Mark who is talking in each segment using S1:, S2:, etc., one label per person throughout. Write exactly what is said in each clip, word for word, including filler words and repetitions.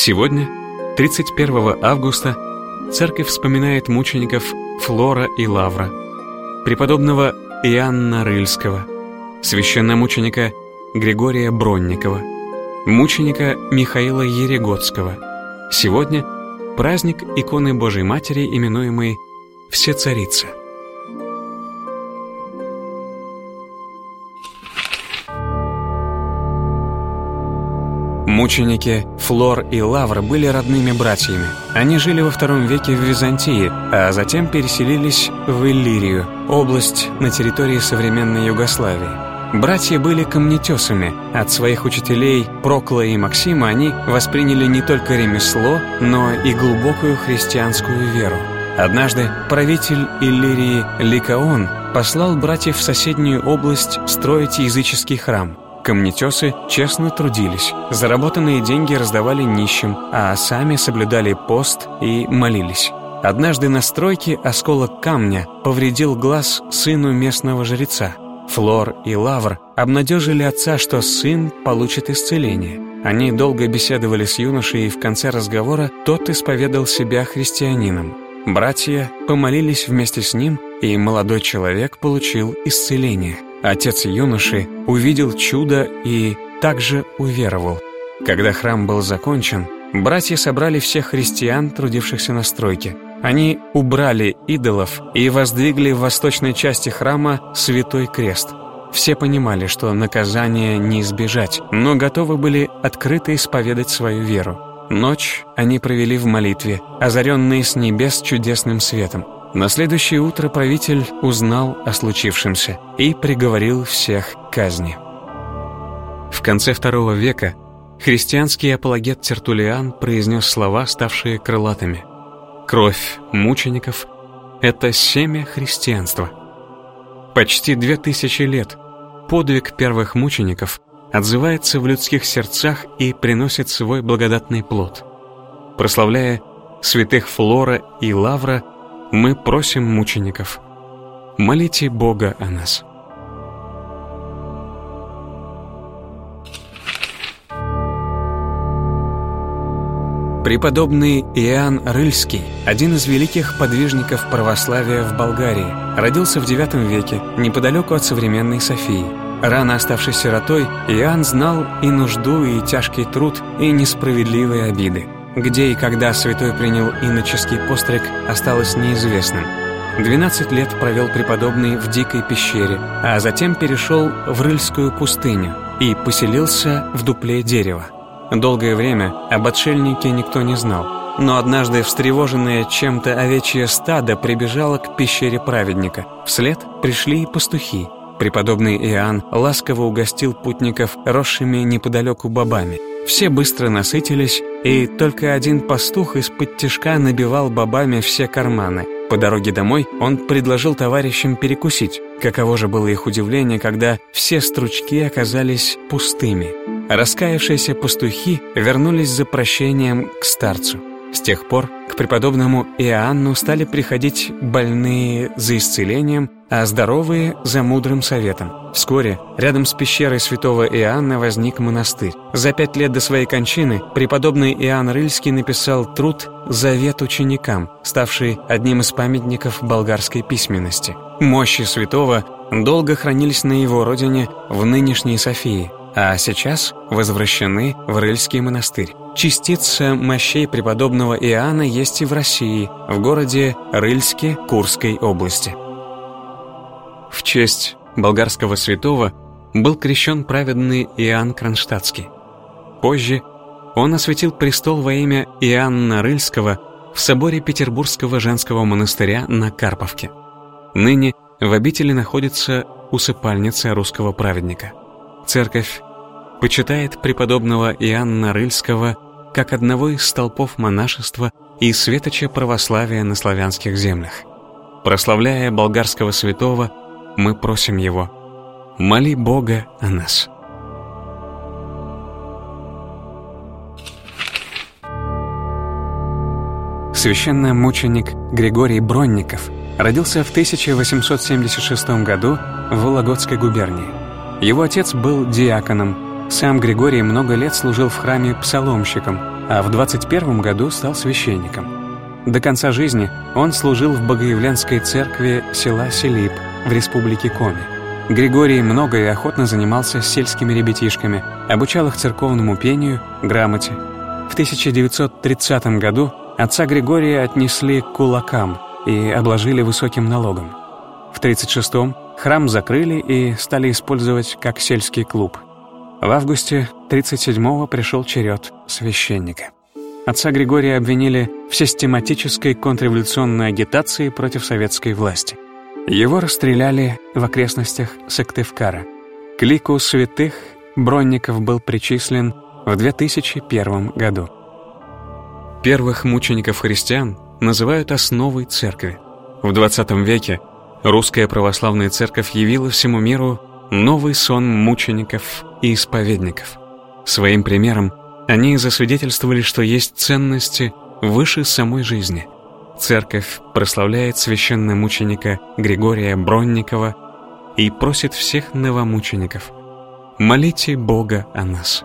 S1: Сегодня, тридцать первого августа, церковь вспоминает мучеников Флора и Лавра, преподобного Иоанна Рыльского, священномученика Григория Бронникова, мученика Михаила Ереготского. Сегодня праздник иконы Божией Матери, именуемый Всецарица. Мученики Флор и Лавр были родными братьями. Они жили во втором веке в Византии, а затем переселились в Иллирию, область на территории современной Югославии. Братья были камнетесами. От своих учителей Прокла и Максима они восприняли не только ремесло, но и глубокую христианскую веру. Однажды правитель Иллирии Ликаон послал братьев в соседнюю область строить языческий храм. Камнетесы честно трудились, заработанные деньги раздавали нищим, а сами соблюдали пост и молились. Однажды на стройке осколок камня повредил глаз сыну местного жреца. Флор и Лавр обнадежили отца, что сын получит исцеление. Они долго беседовали с юношей, и в конце разговора тот исповедал себя христианином. Братья помолились вместе с ним, и молодой человек получил исцеление. Отец юноши увидел чудо и также уверовал. Когда храм был закончен, братья собрали всех христиан, трудившихся на стройке. Они убрали идолов и воздвигли в восточной части храма святой крест. Все понимали, что наказания не избежать, но готовы были открыто исповедать свою веру. Ночь они провели в молитве, озаренные с небес чудесным светом. На следующее утро правитель узнал о случившемся и приговорил всех к казни. В конце второго века христианский апологет Тертуллиан произнес слова, ставшие крылатыми: «Кровь мучеников — это семя христианства». Почти две тысячи лет подвиг первых мучеников отзывается в людских сердцах и приносит свой благодатный плод. Прославляя святых Флора и Лавра, мы просим мучеников: молите Бога о нас. Преподобный Иоанн Рыльский, один из великих подвижников православия в Болгарии, родился в девятом веке неподалеку от современной Софии. Рано оставшись сиротой, Иоанн знал и нужду, и тяжкий труд, и несправедливые обиды. Где и когда святой принял иноческий постриг, осталось неизвестным. двенадцать лет провел преподобный в дикой пещере, а затем перешел в Рыльскую пустыню и поселился в дупле дерева. Долгое время об отшельнике никто не знал, но однажды встревоженное чем-то овечье стадо прибежало к пещере праведника. Вслед пришли и пастухи. Преподобный Иоанн ласково угостил путников росшими неподалеку бобами. Все быстро насытились, и только один пастух из-под тишка набивал бобами все карманы. По дороге домой он предложил товарищам перекусить. Каково же было их удивление, когда все стручки оказались пустыми. Раскаявшиеся пастухи вернулись за прощением к старцу. С тех пор к преподобному Иоанну стали приходить больные за исцелением, а здоровые за мудрым советом. Вскоре рядом с пещерой святого Иоанна возник монастырь. За пять лет до своей кончины преподобный Иоанн Рыльский написал труд «Завет ученикам», ставший одним из памятников болгарской письменности. Мощи святого долго хранились на его родине в нынешней Софии, а сейчас возвращены в Рыльский монастырь. Частица мощей преподобного Иоанна есть и в России, в городе Рыльске Курской области. В честь болгарского святого был крещен праведный Иоанн Кронштадтский. Позже он осветил престол во имя Иоанна Рыльского в соборе Петербургского женского монастыря на Карповке. Ныне в обители находится усыпальница русского праведника. Церковь почитает преподобного Иоанна Рыльского как одного из столпов монашества и светоча православия на славянских землях. Прославляя болгарского святого, мы просим его: моли Бога о нас. Священномученик Григорий Бронников родился в тысяча восемьсот семьдесят шестом году в Вологодской губернии. Его отец был диаконом. Сам Григорий много лет служил в храме псаломщиком. а в двадцать первом году стал священником. До конца жизни он служил в Богоявленской церкви села Селип в республике Коми. Григорий много и охотно занимался с сельскими ребятишками, обучал их церковному пению, грамоте. В тысяча девятьсот тридцатом году отца Григория отнесли к кулакам и обложили высоким налогом. В тридцать шестом храм закрыли и стали использовать как сельский клуб. В августе тридцать седьмого пришел черед священника. Отца Григория обвинили в систематической контрреволюционной агитации против советской власти. Его расстреляли в окрестностях Сыктывкара. К лику святых Бронников был причислен в две тысячи первом году. Первых мучеников-христиан называют основой церкви. В двадцатом веке русская православная церковь явила всему миру новый сон мучеников и исповедников. Своим примером они засвидетельствовали, что есть ценности выше самой жизни. Церковь прославляет священномученика Григория Бронникова и просит всех новомучеников: молите Бога о нас.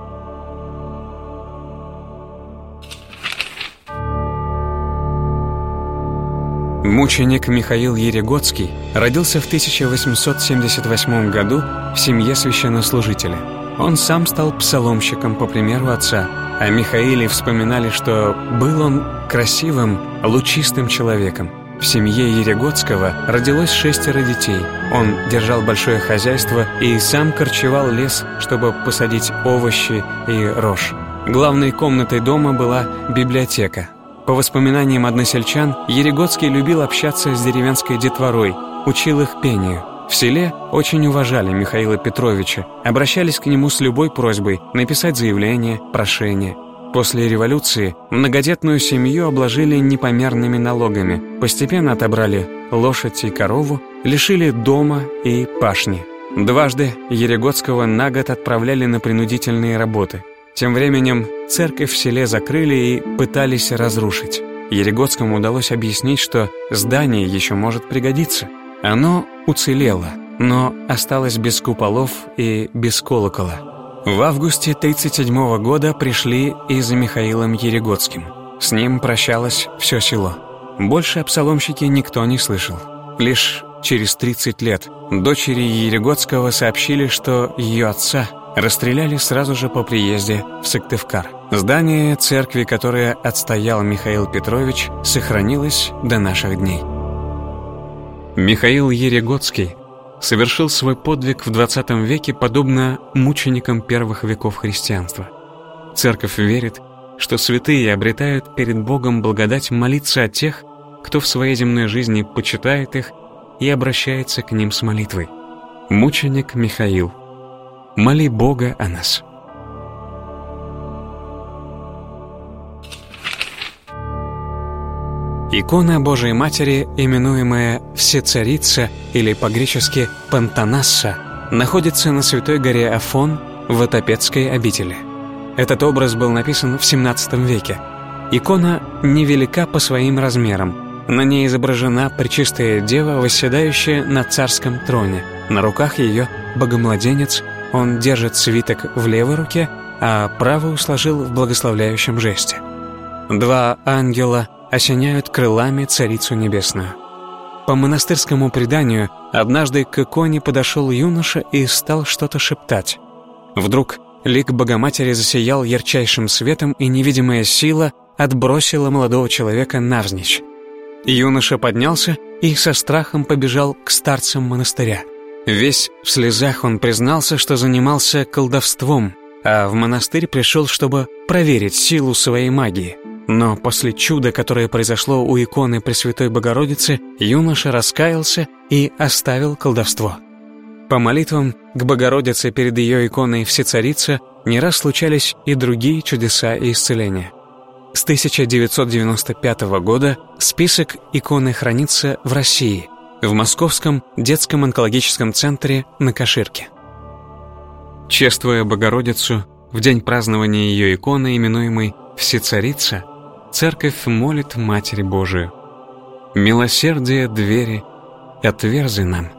S1: Мученик Михаил Ереготский родился в тысяча восемьсот семьдесят восьмом году в семье священнослужителя. Он сам стал псаломщиком по примеру отца. О Михаиле вспоминали, что был он красивым, лучистым человеком. В семье Ереготского родилось шестеро детей. Он держал большое хозяйство и сам корчевал лес, чтобы посадить овощи и рожь. Главной комнатой дома была библиотека. По воспоминаниям односельчан, Ереготский любил общаться с деревенской детворой, учил их пению. В селе очень уважали Михаила Петровича, обращались к нему с любой просьбой написать заявление, прошение. После революции многодетную семью обложили непомерными налогами, постепенно отобрали лошадь и корову, лишили дома и пашни. Дважды Ереготского на год отправляли на принудительные работы. Тем временем церковь в селе закрыли и пытались разрушить. Ереготскому удалось объяснить, что здание еще может пригодиться. Оно уцелело, но осталось без куполов и без колокола. В августе тридцать седьмого года пришли и за Михаилом Ереготским. С ним прощалось все село. Больше о псаломщике никто не слышал. Лишь через тридцать лет дочери Ереготского сообщили, что ее отца расстреляли сразу же по приезде в Сыктывкар. Здание церкви, которое отстоял Михаил Петрович, сохранилось до наших дней. Михаил Ереготский совершил свой подвиг в двадцатом веке подобно мученикам первых веков христианства. Церковь верит, что святые обретают перед Богом благодать молиться о тех, кто в своей земной жизни почитает их и обращается к ним с молитвой. Мученик Михаил, моли Бога о нас. Икона Божией Матери, именуемая Всецарица или по-гречески Пантанасса, находится на Святой горе Афон в Отопецкой обители. Этот образ был написан в семнадцатом веке. Икона невелика по своим размерам. На ней изображена Пречистая Дева, восседающая на царском троне. На руках ее Богомладенец, он держит свиток в левой руке, а правую сложил в благословляющем жесте. Два ангела осеняют крылами Царицу Небесную. По монастырскому преданию, однажды к иконе подошел юноша и стал что-то шептать. Вдруг лик Богоматери засиял ярчайшим светом, и невидимая сила отбросила молодого человека навзничь. Юноша поднялся и со страхом побежал к старцам монастыря. Весь в слезах он признался, что занимался колдовством, а в монастырь пришел, чтобы проверить силу своей магии. Но после чуда, которое произошло у иконы Пресвятой Богородицы, юноша раскаялся и оставил колдовство. По молитвам к Богородице перед ее иконой Всецарица не раз случались и другие чудеса и исцеления. С тысяча девятьсот девяносто пятого года список иконы хранится в России, в Московском детском онкологическом центре на Каширке. Чествуя Богородицу, в день празднования ее иконы, именуемой Всецарица, Церковь молит Матери Божию: «Милосердие двери, отверзи нам».